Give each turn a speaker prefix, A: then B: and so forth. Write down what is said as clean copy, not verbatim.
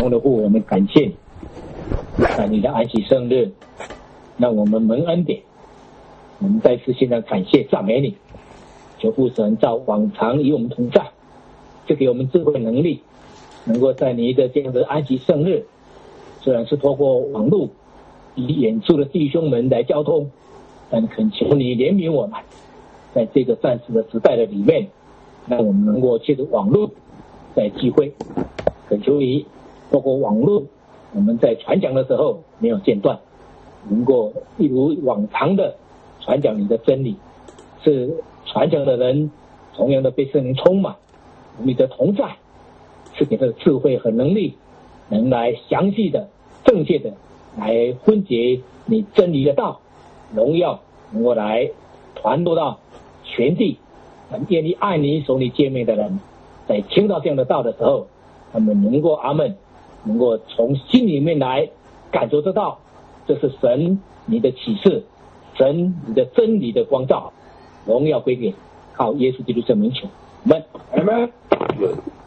A: 荣的父，我们感谢你，在你的安息圣日，让我们蒙恩典。我们再次现在感谢赞美你，求父神照往常与我们同在，赐给我们智慧能力，能够在你的这样的安息圣日，虽然是透过网络与远处的弟兄们来交通，但恳求你怜悯我们，在这个暂时的时代的里面，让我们能够借着网络在聚会，恳求你透过网络，我们在传讲的时候没有间断，能够一如往常的传讲你的真理，是传讲的人同样的被圣灵充满，你的同在是给他的智慧和能力，能来详细的正确的来分解你真理的道，荣耀能够来传播到全地。很愿意爱你守你诫命的人，在听到这样的道的时候，他们能够阿们，能够从心里面来感受得到，这是神你的启示，神你的真理的光照，荣耀归给靠耶稣基督圣名求，阿们。